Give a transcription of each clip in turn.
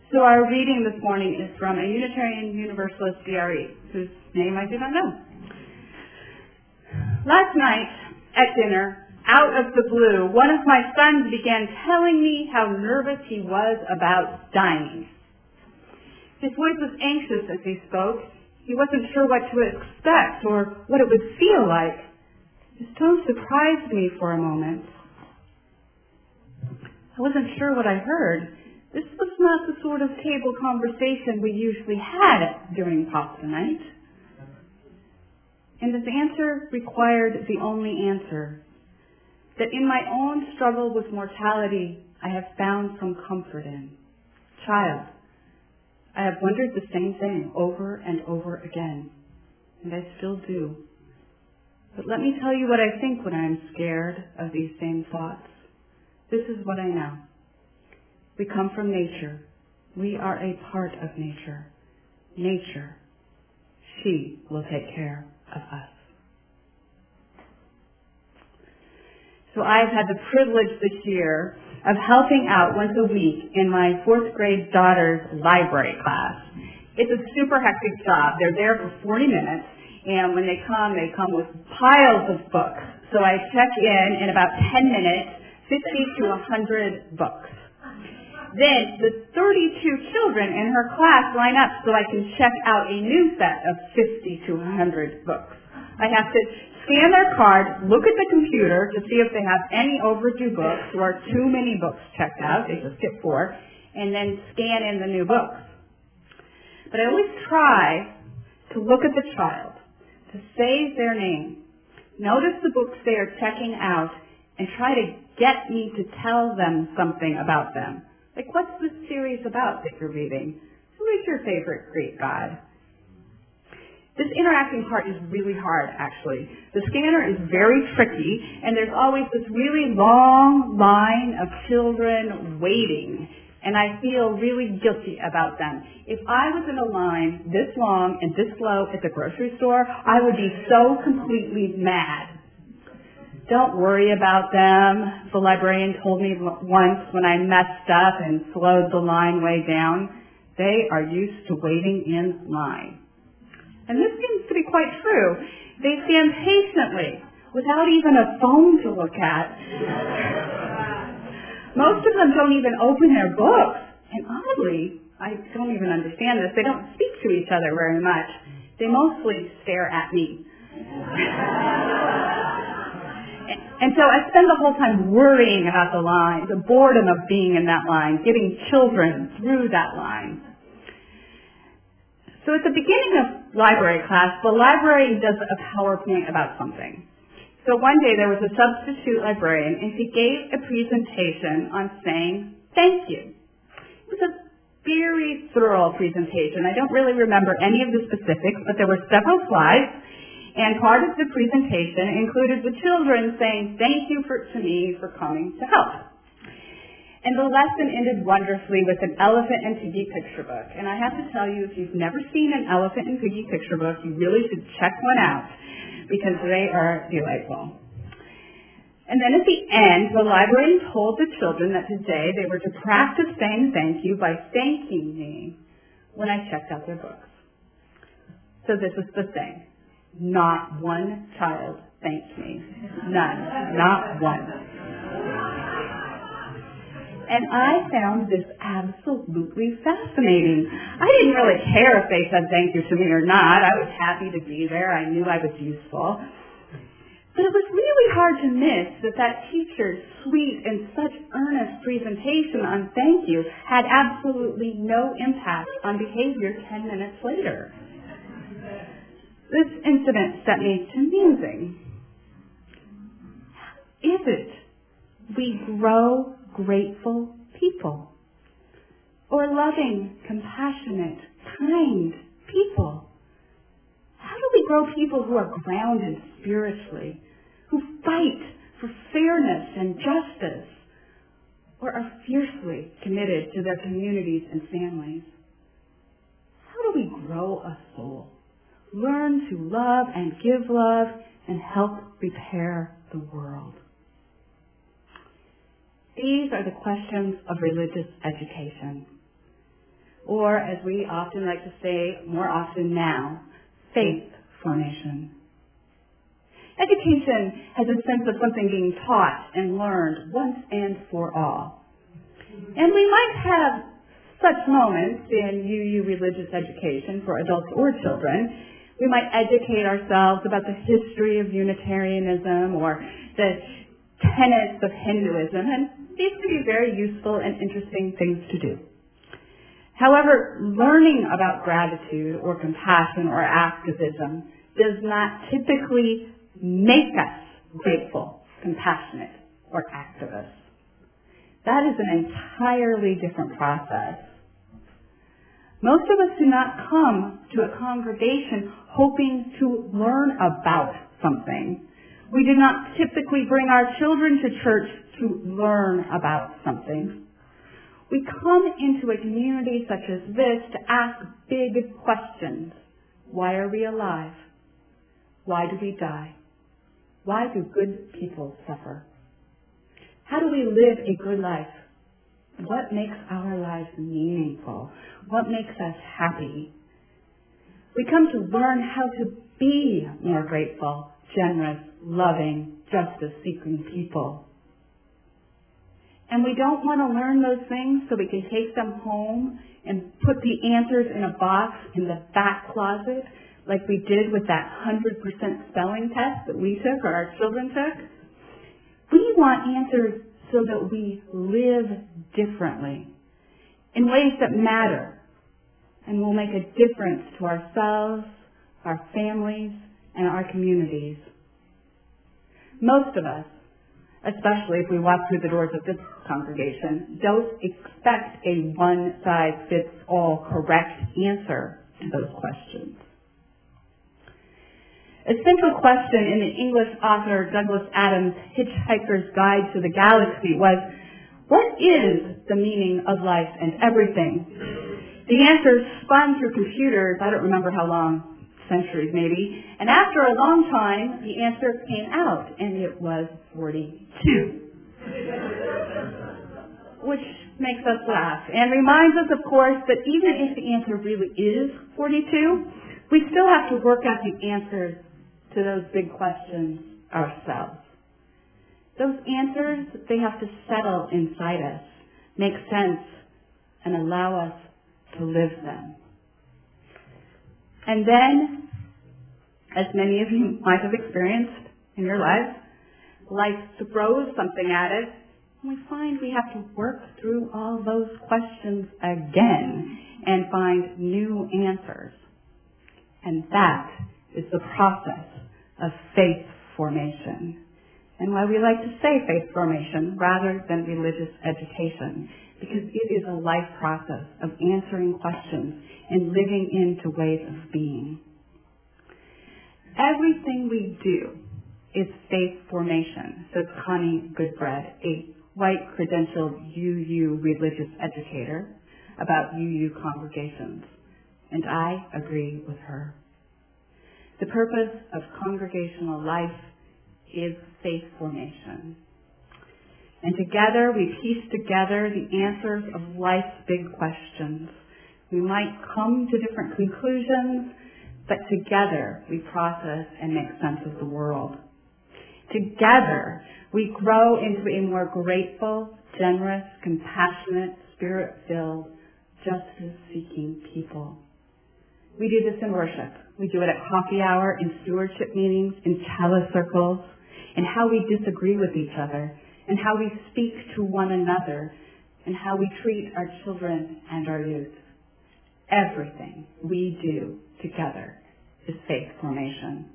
So our reading this morning is from a Unitarian Universalist DRE, whose name I do not know. Last night at dinner, out of the blue, one of my sons began telling me how nervous he was about dying. His voice was anxious as he spoke. He wasn't sure what to expect or what it would feel like. His tone surprised me for a moment. I wasn't sure what I heard. This was not the sort of table conversation we usually had during pasta night. And his answer required the only answer, that in my own struggle with mortality, I have found some comfort in. Child, I have wondered the same thing over and over again, and I still do. But let me tell you what I think when I am scared of these same thoughts. This is what I know. We come from nature. We are a part of nature. Nature, she will take care of us. So I've had the privilege this year of helping out once a week in my 4th grade daughter's library class. It's a super hectic job. They're there for 40 minutes, and when they come with piles of books. So I check in about 10 minutes, 50 to 100 books. Then the 32 children in her class line up so I can check out a new set of 50 to 100 books. I have to scan their card, look at the computer to see if they have any overdue books or too many books checked out, they just get 4, and then scan in the new books. But I always try to look at the child, to say their name, notice the books they are checking out, and try to get me to tell them something about them. Like, what's this series about that you're reading? Who is your favorite Greek god? This interacting part is really hard, actually. The scanner is very tricky, and there's always this really long line of children waiting, and I feel really guilty about them. If I was in a line this long and this slow at the grocery store, I would be so completely mad. Don't worry about them, the librarian told me once when I messed up and slowed the line way down. They are used to waiting in line. And this seems to be quite true. They stand patiently, without even a phone to look at. Most of them don't even open their books. And oddly, I don't even understand this, they don't speak to each other very much. They mostly stare at me. And so I spend the whole time worrying about the line, the boredom of being in that line, getting children through that line. So at the beginning of library class, the librarian does a PowerPoint about something. So one day there was a substitute librarian, and she gave a presentation on saying thank you. It was a very thorough presentation. I don't really remember any of the specifics, but there were several slides. And part of the presentation included the children saying, thank you to me for coming to help. And the lesson ended wonderfully with an elephant and piggy picture book. And I have to tell you, if you've never seen an elephant and piggy picture book, you really should check one out because they are delightful. And then at the end, the librarian told the children that today they were to practice saying thank you by thanking me when I checked out their books. So this is the thing. Not one child thanked me. None. Not one. And I found this absolutely fascinating. I didn't really care if they said thank you to me or not. I was happy to be there. I knew I was useful. But it was really hard to miss that teacher's sweet and such earnest presentation on thank you had absolutely no impact on behavior 10 minutes later. This incident set me to musing. Is it we grow grateful people? Or loving, compassionate, kind people? How do we grow people who are grounded spiritually, who fight for fairness and justice, or are fiercely committed to their communities and families? How do we grow a soul? Learn to love and give love and help repair the world. These are the questions of religious education. or as we often like to say more often now, faith formation. Education has a sense of something being taught and learned once and for all. And we might have such moments in UU religious education for adults or children. We might educate ourselves about the history of Unitarianism or the tenets of Hinduism, and these can be very useful and interesting things to do. However, learning about gratitude or compassion or activism does not typically make us grateful, compassionate, or activists. That is an entirely different process. Most of us do not come to a congregation hoping to learn about something. We do not typically bring our children to church to learn about something. We come into a community such as this to ask big questions. Why are we alive? Why do we die? Why do good people suffer? How do we live a good life? What makes our lives meaningful? What makes us happy? We come to learn how to be more grateful, generous, loving, justice-seeking people. And we don't want to learn those things so we can take them home and put the answers in a box in the back closet like we did with that 100% spelling test that we took or our children took. We want answers so that we live differently in ways that matter and will make a difference to ourselves, our families, and our communities. Most of us, especially if we walk through the doors of this congregation, don't expect a one-size-fits-all correct answer to those questions. A central question in the English author Douglas Adams' Hitchhiker's Guide to the Galaxy was, what is the meaning of life and everything? The answers spun through computers, I don't remember how long, centuries maybe, and after a long time, the answer came out, and it was 42. Which makes us laugh, and reminds us, of course, that even if the answer really is 42, we still have to work out the answers to those big questions ourselves. Those answers, they have to settle inside us, make sense, and allow us to live them. And then, as many of you might have experienced in your lives, life throws something at us, and we find we have to work through all those questions again and find new answers. And that is the process of faith formation. And why we like to say faith formation rather than religious education, because it is a life process of answering questions and living into ways of being. Everything we do is faith formation, says Connie Goodbread, a white credentialed UU religious educator, about UU congregations. And I agree with her. The purpose of congregational life is faith formation. And together we piece together the answers of life's big questions. We might come to different conclusions, but together we process and make sense of the world. Together we grow into a more grateful, generous, compassionate, spirit-filled, justice-seeking people. We do this in worship. We do it at coffee hour, in stewardship meetings, in chalice circles, in how we disagree with each other, and how we speak to one another, and how we treat our children and our youth. Everything we do together is faith formation.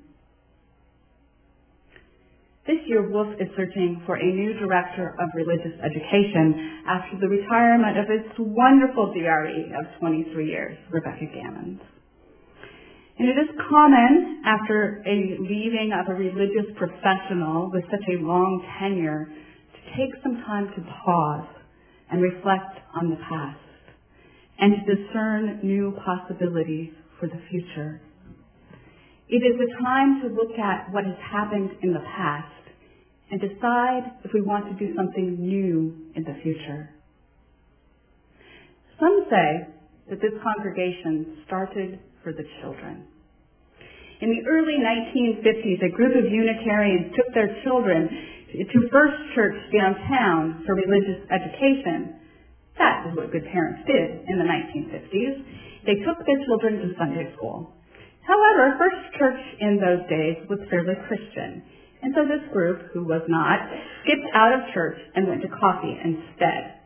This year, Wolf is searching for a new director of religious education after the retirement of its wonderful DRE of 23 years, Rebecca Gammons. And it is common, after a leaving of a religious professional with such a long tenure, to take some time to pause and reflect on the past and to discern new possibilities for the future. It is a time to look at what has happened in the past and decide if we want to do something new in the future. Some say that this congregation started for the children. In the early 1950s, a group of Unitarians took their children to First Church downtown for religious education. That is what good parents did in the 1950s. They took their children to Sunday school. However, First Church in those days was fairly Christian, and so this group, who was not, skipped out of church and went to coffee instead.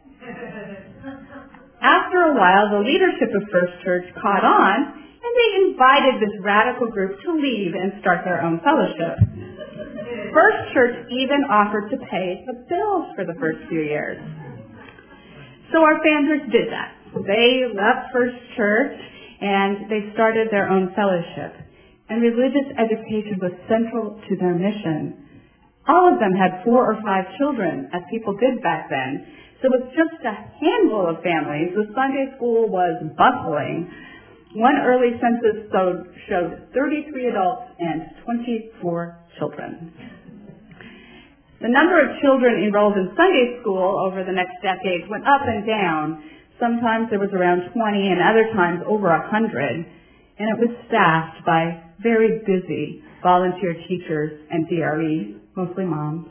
After a while, the leadership of First Church caught on, and they invited this radical group to leave and start their own fellowship. First Church even offered to pay the bills for the first few years. So our founders did that. They left First Church and they started their own fellowship. And religious education was central to their mission. All of them had 4 or 5 children, as people did back then. So with just a handful of families, the Sunday school was bustling. One early census showed 33 adults and 24 children. The number of children enrolled in Sunday school over the next decades went up and down. Sometimes there was around 20 and other times over 100. And it was staffed by very busy volunteer teachers and DREs, mostly moms.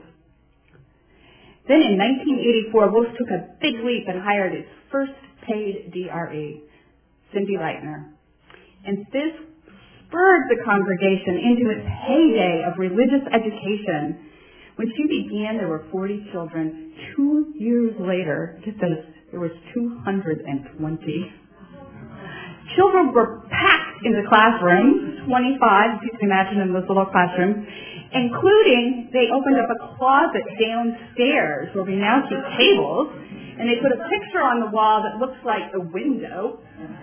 Then in 1984, Wolf took a big leap and hired its first paid DRE, Cindy Leitner. And this spurred the congregation into its heyday of religious education. When she began, there were 40 children. 2 years later, get this, there was 220. Children were packed into classrooms, 25, if you can imagine in those little classrooms, including they opened up a closet downstairs where we now keep tables, and they put a picture on the wall that looks like a window.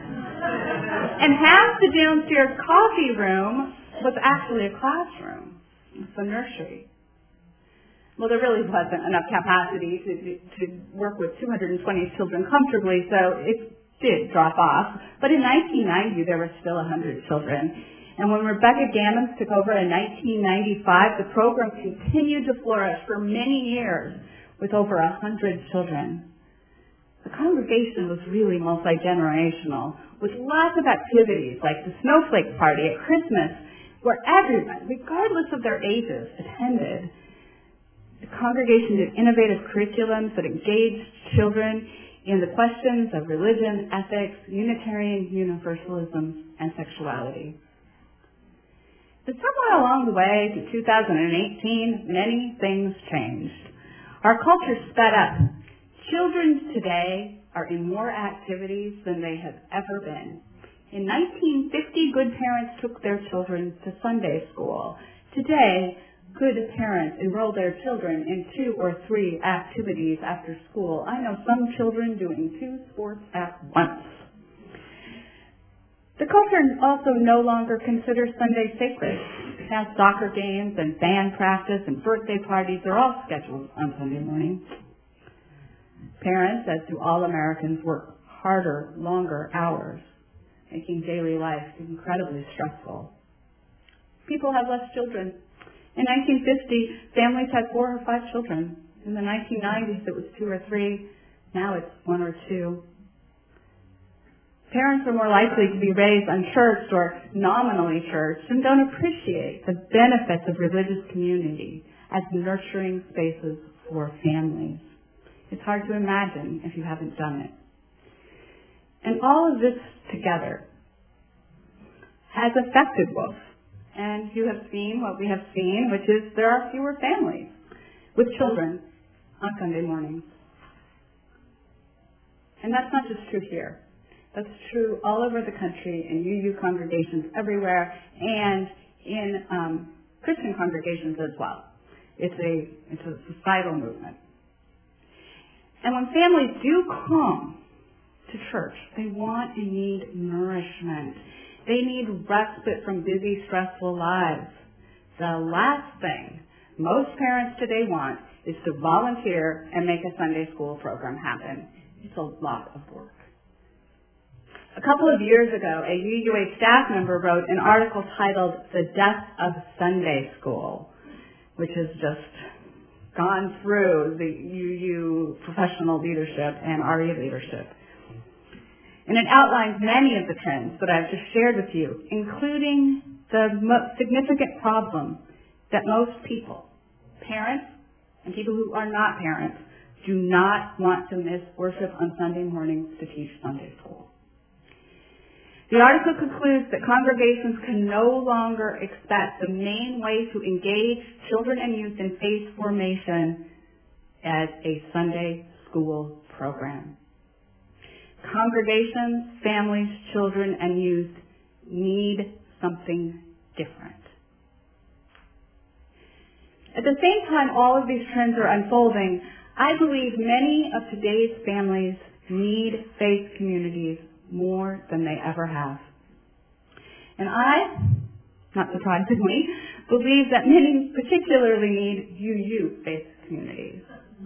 And half the downstairs coffee room was actually a classroom. It's a nursery. Well, there really wasn't enough capacity to work with 220 children comfortably, so it did drop off. But in 1990, there were still 100 children. And when Rebecca Gammons took over in 1995, the program continued to flourish for many years with over 100 children. The congregation was really multi-generational, with lots of activities like the Snowflake Party at Christmas, where everyone, regardless of their ages, attended. The congregation did innovative curriculums that engaged children in the questions of religion, ethics, Unitarian Universalism, and sexuality. But somewhere along the way to 2018, many things changed. Our culture sped up. Children today are in more activities than they have ever been. In 1950, good parents took their children to Sunday school. Today, good parents enroll their children in 2 or 3 activities after school. I know some children doing 2 sports at once. The culture also no longer considers Sunday sacred. Now soccer games and band practice and birthday parties are all scheduled on Sunday morning. Parents, as do all Americans, work harder, longer hours, making daily life incredibly stressful. People have less children. In 1950, families had 4 or 5 children. In the 1990s, it was 2 or 3. Now it's 1 or 2. Parents are more likely to be raised unchurched or nominally churched and don't appreciate the benefits of religious community as nurturing spaces for families. It's hard to imagine if you haven't done it. And all of this together has affected Wolf. And you have seen what we have seen, which is there are fewer families with children on Sunday mornings. And that's not just true here. That's true all over the country in UU congregations everywhere and in Christian congregations as well. It's a societal movement. And when families do come to church, they want and need nourishment. They need respite from busy, stressful lives. The last thing most parents today want is to volunteer and make a Sunday school program happen. It's a lot of work. A couple of years ago, a UUA staff member wrote an article titled "The Death of Sunday School," which has just gone through the UU professional leadership and RE leadership. And it outlines many of the trends that I've just shared with you, including the most significant problem that most people, parents and people who are not parents, do not want to miss worship on Sunday mornings to teach Sunday school. The article concludes that congregations can no longer expect the main way to engage children and youth in faith formation as a Sunday school program. Congregations, families, children, and youth need something different. At the same time all of these trends are unfolding, I believe many of today's families need faith communities more than they ever have. And I, not surprisingly, believe that many particularly need UU faith communities.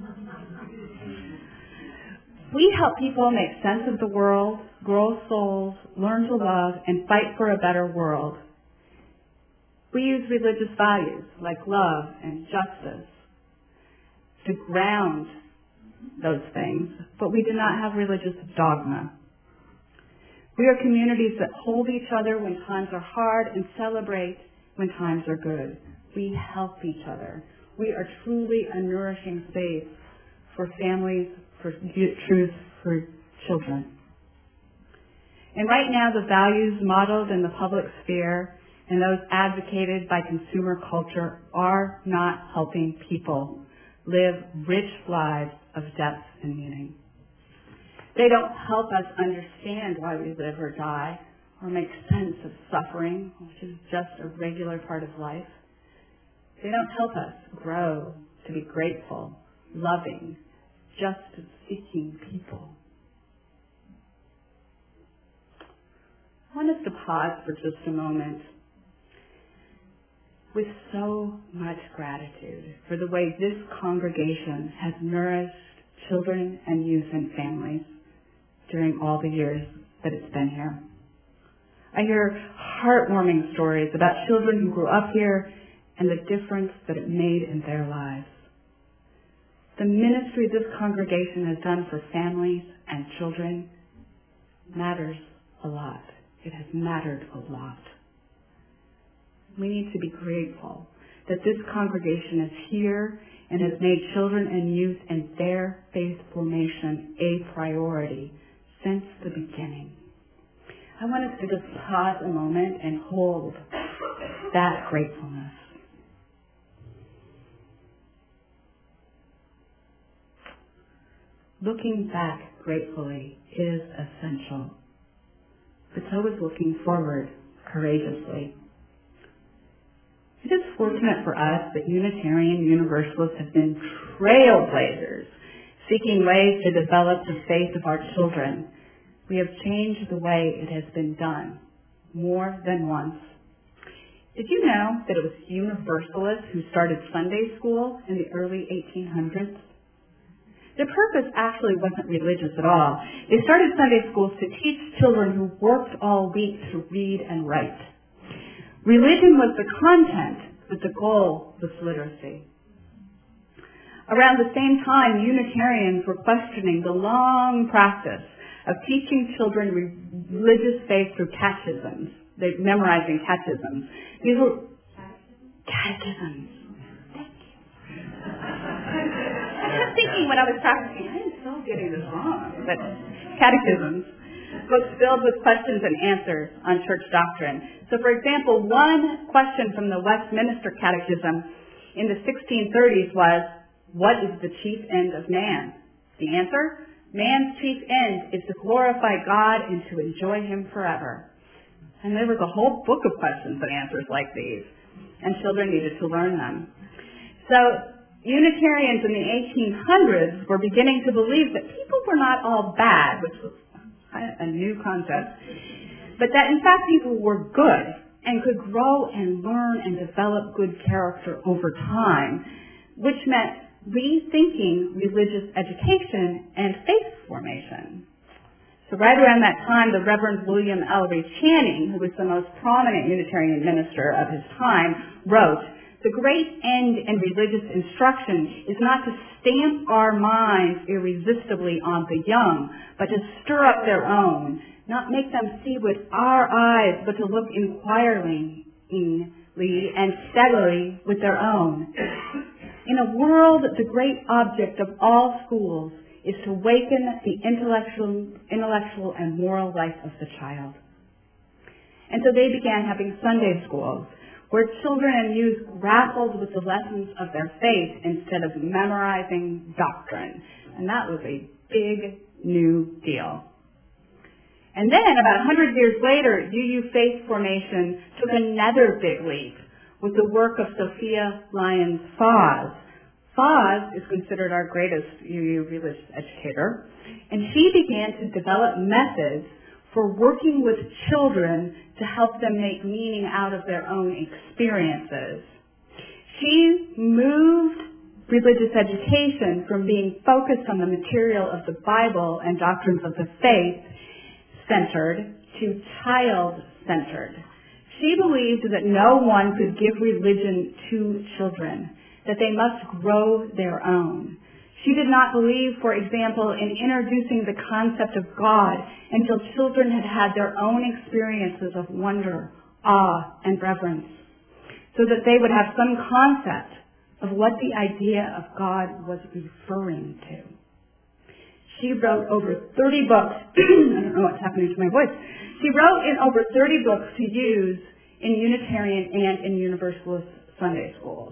We help people make sense of the world, grow souls, learn to love, and fight for a better world. We use religious values like love and justice to ground those things, but we do not have religious dogma. We are communities that hold each other when times are hard and celebrate when times are good. We help each other. We are truly a nourishing space for families, for truth, for children. And right now, the values modeled in the public sphere and those advocated by consumer culture are not helping people live rich lives of depth and meaning. They don't help us understand why we live or die or make sense of suffering, which is just a regular part of life. They don't help us grow to be grateful, loving, justice-seeking people. I want us to pause for just a moment with so much gratitude for the way this congregation has nourished children and youth and families during all the years that it's been here. I hear heartwarming stories about children who grew up here and the difference that it made in their lives. The ministry this congregation has done for families and children matters a lot. It has mattered a lot. We need to be grateful that this congregation is here and has made children and youth and their faith formation a priority since the beginning. I want us to just pause a moment and hold that gratefulness. Looking back gratefully is essential, but so is looking forward courageously. It is fortunate for us that Unitarian Universalists have been trailblazers, seeking ways to develop the faith of our children. We have changed the way it has been done more than once. Did you know that it was Universalists who started Sunday school in the early 1800s? The purpose actually wasn't religious at all. They started Sunday schools to teach children who worked all week to read and write. Religion was the content, but the goal was literacy. Around the same time, Unitarians were questioning the long practice of teaching children religious faith through catechisms. They're memorizing catechisms. These were catechisms. Thank you. I kept thinking when I was practicing, I am so getting this wrong, but catechisms. Books filled with questions and answers on church doctrine. So, for example, one question from the Westminster Catechism in the 1630s was, what is the chief end of man? The answer? Man's chief end is to glorify God and to enjoy Him forever. And there was a whole book of questions and answers like these, and children needed to learn them. So, Unitarians in the 1800s were beginning to believe that people were not all bad, which was a new concept, but that in fact people were good and could grow and learn and develop good character over time, which meant rethinking religious education and faith formation. So right around that time, the Reverend William Ellery Channing, who was the most prominent Unitarian minister of his time, wrote, The great end in religious instruction is not to stamp our minds irresistibly on the young, but to stir up their own, not make them see with our eyes, but to look inquiringly and steadily with their own. In a world, the great object of all schools is to awaken the intellectual and moral life of the child. And so they began having Sunday schools, where children and youth grappled with the lessons of their faith instead of memorizing doctrine. And that was a big new deal. And then, about 100 years later, UU faith formation took another big leap with the work of Sophia Lyons Foss. Foss is considered our greatest UU religious educator, and she began to develop methods for working with children to help them make meaning out of their own experiences. She moved religious education from being focused on the material of the Bible and doctrines of the faith centered to child-centered. She believed that no one could give religion to children, that they must grow their own. She did not believe, for example, in introducing the concept of God until children had had their own experiences of wonder, awe, and reverence, so that they would have some concept of what the idea of God was referring to. She wrote over 30 books. I don't know what's happening to my voice. She wrote in over 30 books to use in Unitarian and in Universalist Sunday schools.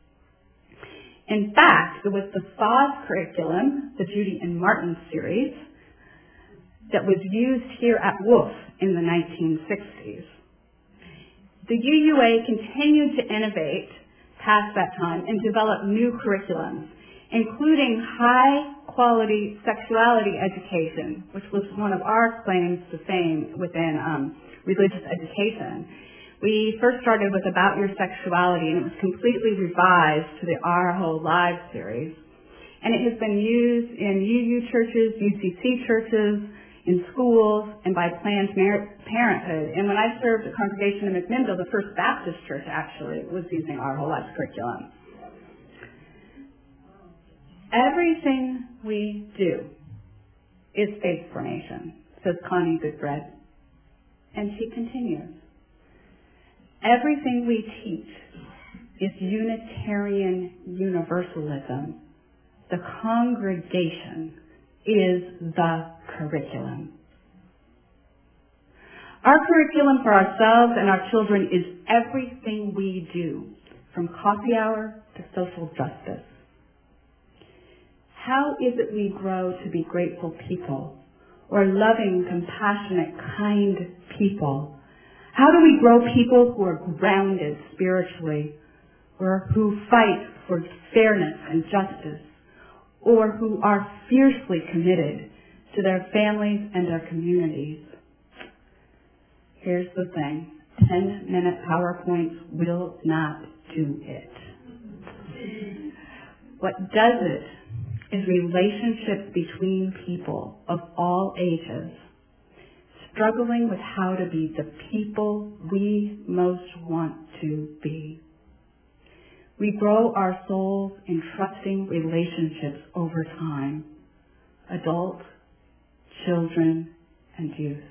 In fact, it was the Foss curriculum, the Judy and Martin series, that was used here at Wolf in the 1960s. The UUA continued to innovate past that time and develop new curriculums, including high-quality sexuality education, which was one of our claims to fame within religious education. We first started with About Your Sexuality, and it was completely revised to the Our Whole Lives series. And it has been used in UU churches, UCC churches, in schools, and by Planned Parenthood. And when I served a congregation in McMinnville, the First Baptist Church actually was using Our Whole Lives curriculum. Everything we do is faith formation, says Connie Goodbread. And she continues. Everything we teach is Unitarian Universalism. The congregation is the curriculum. Our curriculum for ourselves and our children is everything we do, from coffee hour to social justice. How is it we grow to be grateful people, or loving, compassionate, kind people? How do we grow people who are grounded spiritually, or who fight for fairness and justice, or who are fiercely committed to their families and their communities? Here's the thing. 10-minute PowerPoints will not do it. What does it is relationships between people of all ages, struggling with how to be the people we most want to be. We grow our souls in trusting relationships over time, adults, children, and youth.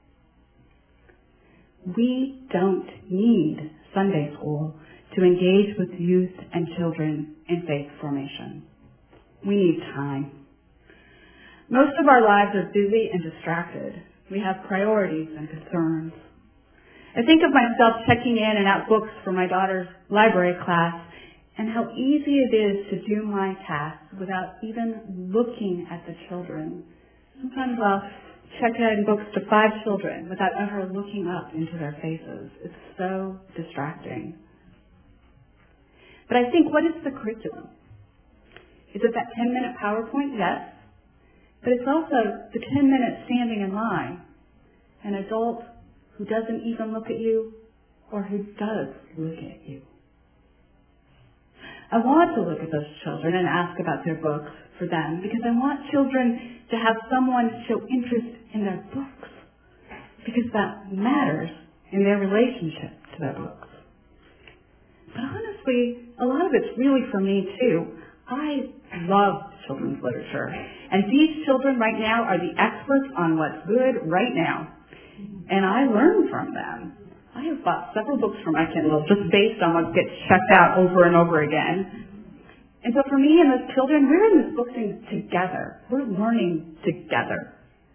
We don't need Sunday school to engage with youth and children in faith formation. We need time. Most of our lives are busy and distracted. We have priorities and concerns. I think of myself checking in and out books for my daughter's library class and how easy it is to do my tasks without even looking at the children. Sometimes I'll check in books to 5 children without ever looking up into their faces. It's so distracting. But I think, what is the curriculum? Is it that 10-minute PowerPoint? Yes. But it's also the 10 minutes standing in line. An adult who doesn't even look at you, or who does look at you. I want to look at those children and ask about their books for them, because I want children to have someone show interest in their books, because that matters in their relationship to their books. But honestly, frankly, a lot of it's really for me too. I love children's literature. And these children right now are the experts on what's good right now. And I learn from them. I have bought several books for my Kindle just based on what gets checked out over and over again. And so for me and those children, we're in this book thing together. We're learning together.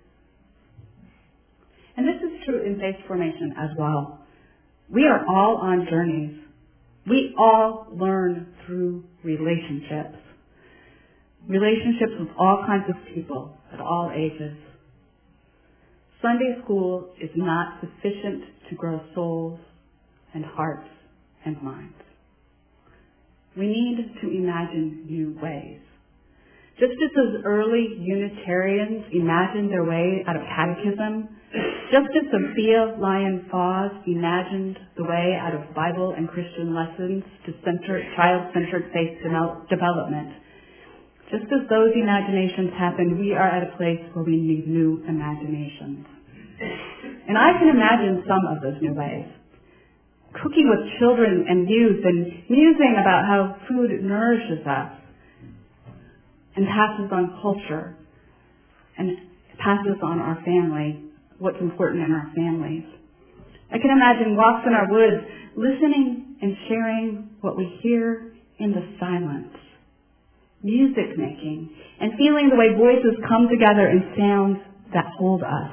And this is true in faith formation as well. We are all on journeys. We all learn through relationships. Relationships with all kinds of people at all ages. Sunday school is not sufficient to grow souls and hearts and minds. We need to imagine new ways. Just as those early Unitarians imagined their way out of catechism, just as Sophia Lyon-Fawes imagined the way out of Bible and Christian lessons to child-centered faith development, just as those imaginations happened, we are at a place where we need new imaginations. And I can imagine some of those new ways. Cooking with children and youth and musing about how food nourishes us and passes on culture and passes on our family, what's important in our families. I can imagine walks in our woods, listening and sharing what we hear in the silence, music making, and feeling the way voices come together in sounds that hold us.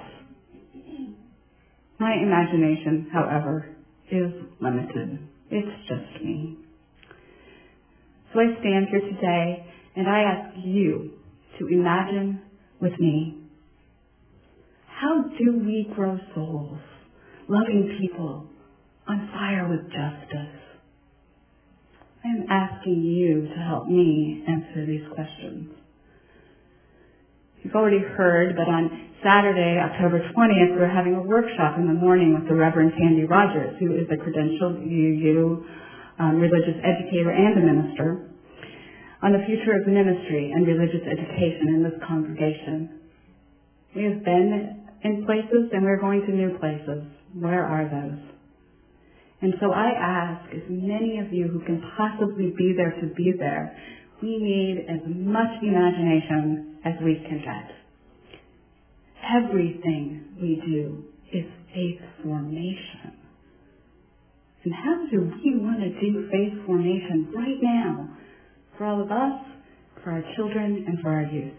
My imagination, however, is limited. It's just me. So I stand here today and I ask you to imagine with me, how do we grow souls, loving people, on fire with justice? I am asking you to help me answer these questions. You've already heard, but on Saturday, October 20th, we're having a workshop in the morning with the Reverend Sandy Rogers, who is a credentialed UU religious educator and a minister, on the future of ministry and religious education in this congregation. We have been in places and we're going to new places. Where are those? And so I ask as many of you who can possibly be there to be there. We need as much imagination as we can get. Everything we do is faith formation. And how do we want to do faith formation right now for all of us, for our children, and for our youth?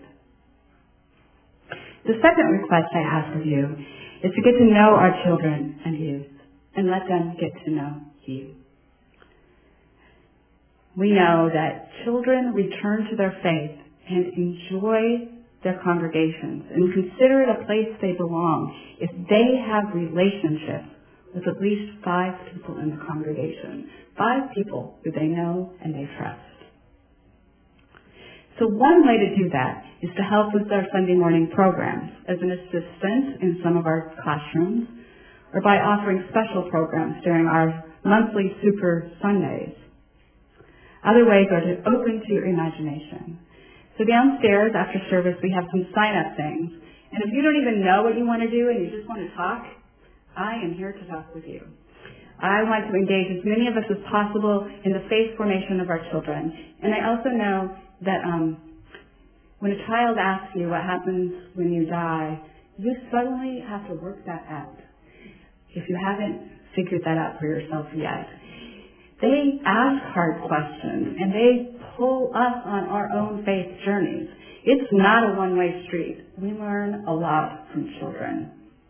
The second request I ask of you is to get to know our children and youth and let them get to know you. We know that children return to their faith and enjoy their congregations and consider it a place they belong if they have relationships with at least 5 people in the congregation, 5 people who they know and they trust. So one way to do that is to help with our Sunday morning programs as an assistant in some of our classrooms or by offering special programs during our monthly Super Sundays. Other ways are to open to your imagination. So downstairs after service we have some sign-up things. And if you don't even know what you want to do and you just want to talk, I am here to talk with you. I want to engage as many of us as possible in the faith formation of our children. And I also know that when a child asks you what happens when you die, you suddenly have to work that out if you haven't figured that out for yourself yet. They ask hard questions and they pull us on our own faith journeys. It's not a one-way street. We learn a lot from children.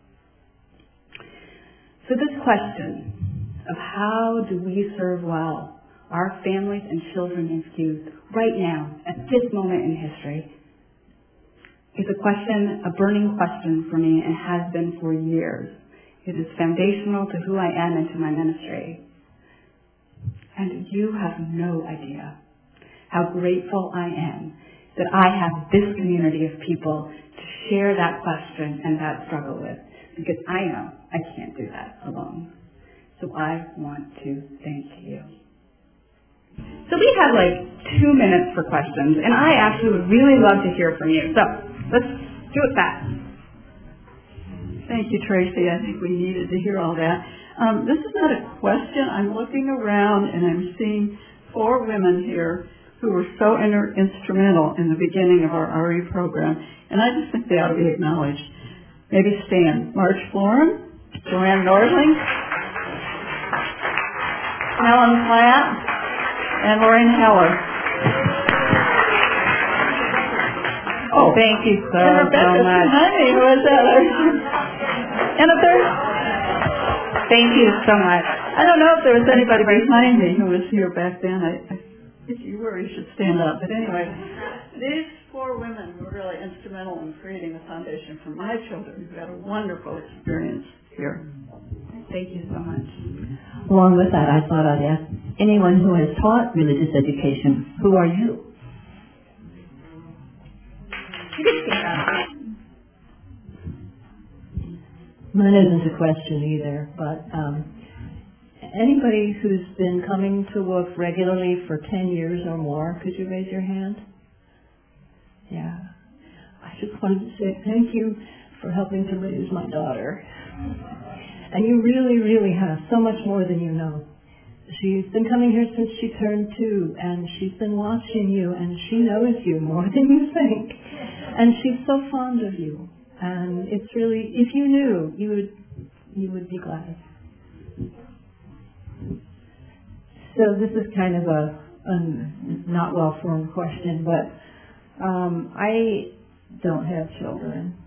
So this question of how do we serve well our families and children and youth right now, at this moment in history, is a burning question for me and has been for years. It is foundational to who I am and to my ministry. And you have no idea how grateful I am that I have this community of people to share that question and that struggle with, because I know I can't do that alone. So I want to thank you. So we have like 2 minutes for questions, and I actually would really love to hear from you. So let's do it fast. Thank you, Tracy. I think we needed to hear all that. This is not a question. I'm looking around and I'm seeing 4 women here who were so instrumental in the beginning of our RE program, and I just think they ought to be acknowledged. Maybe stand. Marge Florin, Joanne Nordling, Ellen Platt, and Lorraine Heller. Oh, thank you so and Rebecca much. Honey, who was that? And if there's, thank you so much. I don't know if there was anybody behind me who was here back then. If you were, you should stand up. But anyway, these 4 women were really instrumental in creating the foundation for my children, who had a wonderful experience here. Thank you so much. Along with that, I thought I'd ask anyone who has taught religious education, who are you? Mine isn't a question either, but anybody who's been coming to WOOF regularly for 10 years or more, could you raise your hand? Yeah. I just wanted to say thank you for helping to raise my daughter. And you really, really have so much more than you know. She's been coming here since she turned 2, and she's been watching you, and she knows you more than you think. And she's so fond of you. And it's really, if you knew, you would be glad. So this is kind of a not well-formed question, but I don't have children.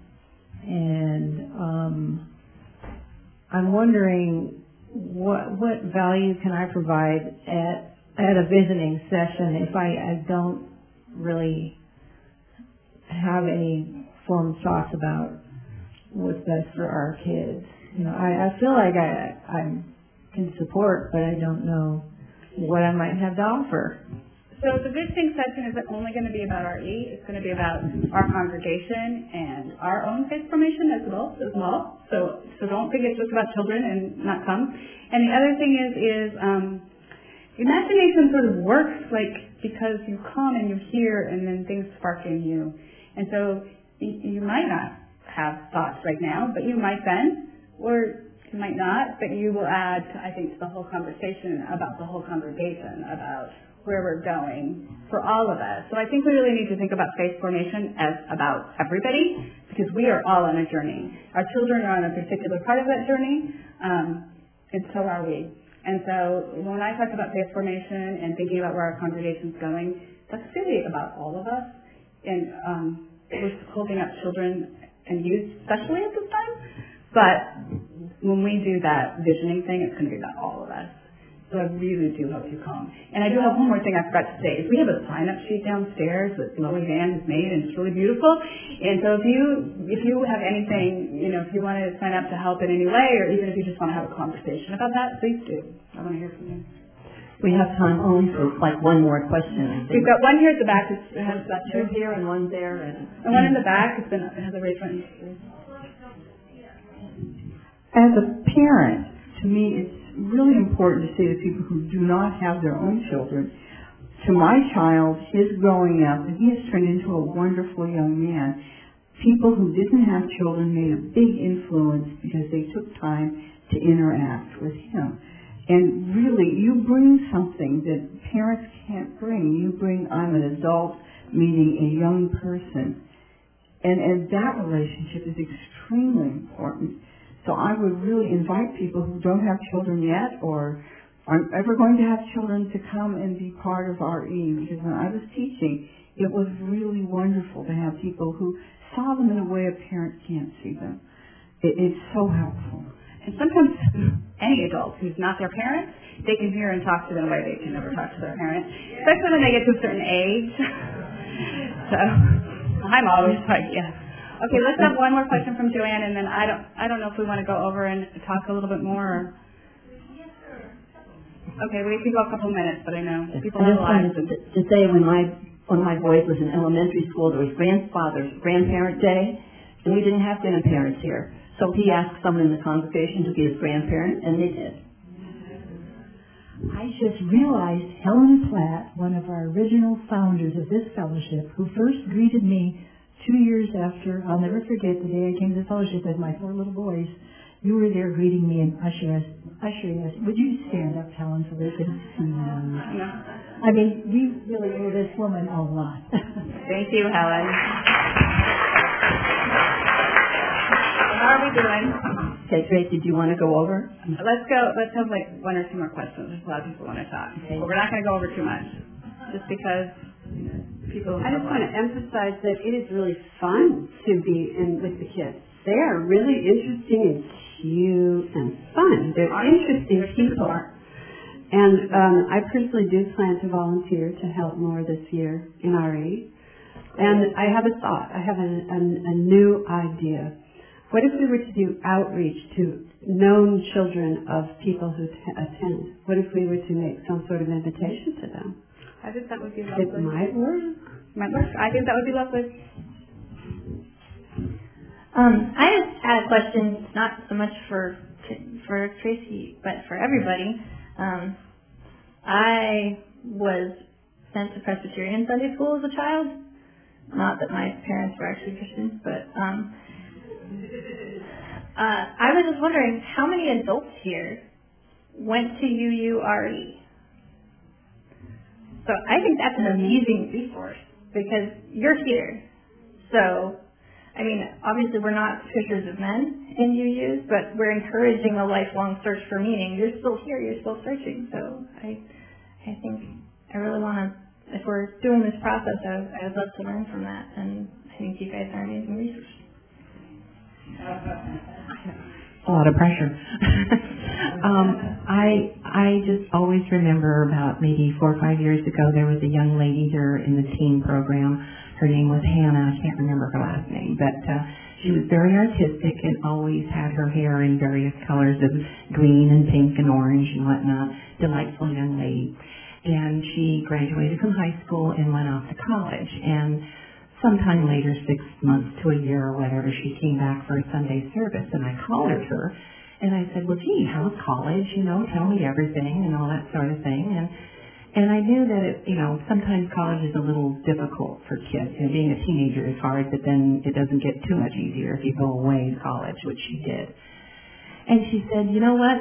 And I'm wondering what value can I provide at a visiting session if I don't really have any formed thoughts about what's best for our kids. You know, I feel like I can support, but I don't know what I might have to offer. So the visiting session isn't only going to be about RE. It's going to be about our congregation and our own faith formation as well. So don't think it's just about children and not come. And the other thing is imagination sort of works like because you come and you hear and then things spark in you. And so you might not have thoughts right now, but you might then, or you might not, but you will add, I think, to the whole conversation about the whole congregation, about where we're going for all of us. So I think we really need to think about faith formation as about everybody, because we are all on a journey. Our children are on a particular part of that journey, and so are we. And so when I talk about faith formation and thinking about where our congregation's going, that's really about all of us. And we're holding up children and youth, especially at this time. But when we do that visioning thing, it's going to be about all of us. So I really do hope you come. And I do have one more thing I forgot to say. Is we have a sign-up sheet downstairs that Chloe Van has made, and it's really beautiful. And so if you have anything, if you want to sign up to help in any way, or even if you just want to have a conversation about that, please do. I want to hear from you. We have time only for one more question. We've got one here at the back. It has that 2 here and 1 there, and one in the back has a raised hand. As a parent, to me, it's really important to say to people who do not have their own children, to my child, his growing up, and he has turned into a wonderful young man. People who didn't have children made a big influence because they took time to interact with him. And really, you bring something that parents can't bring. You bring, I'm an adult meeting a young person. And that relationship is extremely important. So I would really invite people who don't have children yet or aren't ever going to have children to come and be part of RE. Because when I was teaching, it was really wonderful to have people who saw them in a way a parent can't see them. It's so helpful. And sometimes any adult who's not their parent, they can hear and talk to them in a way they can never talk to their parent, especially when they get to a certain age. So I'm always like, yeah. Okay, let's have one more question from Joanne, and then I don't know if we want to go over and talk a little bit more. Okay, we can go a couple minutes, but I know people have lives. To say when one of my boys was in elementary school, there was grandparent day, and we didn't have grandparents here. So he asked someone in the congregation to be his grandparent, and they did. I just realized Helen Platt, one of our original founders of this fellowship, who first greeted me 2 years after, I'll never forget the day I came to the fellowship with my 4 little boys. You were there greeting me, and Usher Usher, yes. Would you stand up, Helen, so they can see you? No. I mean, we really owe this woman a lot. Thank you, Helen. How are we doing? Okay, Tracy, do you want to go over? Let's have like one or two more questions. There's a lot of people want to talk. Okay. But we're not going to go over too much. Just because people... I just want to emphasize that it is really fun to be in with the kids. They are really interesting and cute and fun. They're interesting people. And I personally do plan to volunteer to help more this year in RE. And I have a thought. I have a new idea. What if we were to do outreach to known children of people who attend? What if we were to make some sort of invitation to them? I think that would be lovely. It might work. Might work. I think that would be lovely. I just had a question, not so much for Tracy, but for everybody. I was sent to Presbyterian Sunday school as a child. Not that my parents were actually Christians, but I was just wondering how many adults here went to UURE. So I think that's an amazing resource because you're here. So, I mean, obviously we're not fishers of men in UUs, but we're encouraging a lifelong search for meaning. You're still here. You're still searching. So I think I really want to, if we're doing this process, I would love to learn from that. And I think you guys are an amazing resource. A lot of pressure. I just always remember about maybe 4 or 5 years ago, there was a young lady here in the teen program. Her name was Hannah. I can't remember her last name, but she was very artistic and always had her hair in various colors of green and pink and orange and whatnot. Delightful young lady. And she graduated from high school and went off to college. And sometime later, 6 months to a year or whatever, she came back for a Sunday service, and I collared her. And I said, well, gee, how's college? You know, tell me everything and all that sort of thing. And I knew that, sometimes college is a little difficult for kids. Being a teenager is hard, but then it doesn't get too much easier if you go away to college, which she did. And she said, you know what?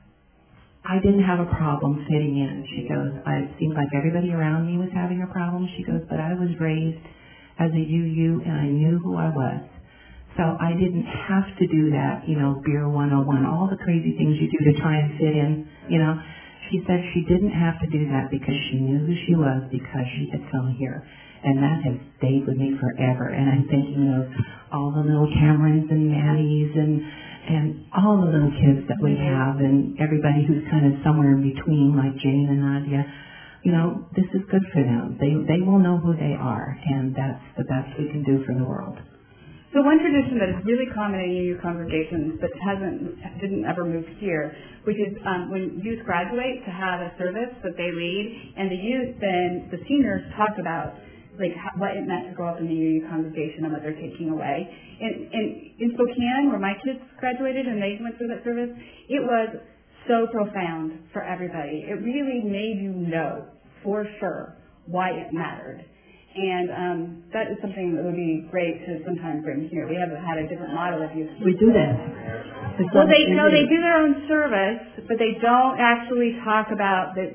I didn't have a problem fitting in. She goes, it seemed like everybody around me was having a problem. She goes, but I was raised as a UU, and I knew who I was. So I didn't have to do that, Beer 101, all the crazy things you do to try and fit in, She said she didn't have to do that because she knew who she was because she had come here. And that has stayed with me forever. And I'm thinking of all the little Camerons and Maddies and all the little kids that we have and everybody who's kind of somewhere in between, like Jane and Nadia. This is good for them. They will know who they are, and that's the best we can do for the world. So one tradition that is really common in UU congregations but didn't ever move here, which is when youth graduate to have a service that they lead, and the seniors talk about what it meant to grow up in the UU congregation and what they're taking away. And in Spokane, where my kids graduated and they went through that service, it was so profound for everybody. It really made you know for sure why it mattered. And that is something that would be great to sometimes bring here. We haven't had a different model of youth. We do that. Well, they do their own service, but they don't actually talk about the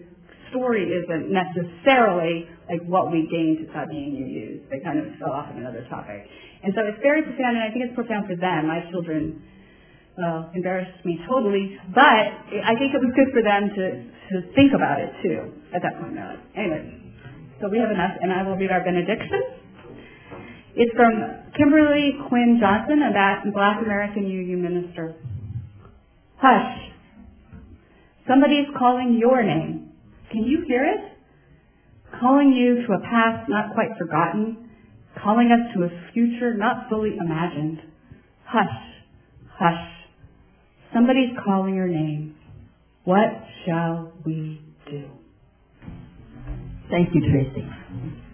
story isn't necessarily like what we gained by being UUs. They kind of fell off on another topic. And so it's very profound, and I think it's profound for them. My children embarrassed me totally, but I think it was good for them to think about it too at that point in their life. Anyway. So we have enough, and I will read our benediction. It's from Kimberly Quinn Johnson, a Black American UU minister. Hush. Somebody is calling your name. Can you hear it? Calling you to a past not quite forgotten, calling us to a future not fully imagined. Hush. Hush. Somebody's calling your name. What shall we do? Thank you, Tracy.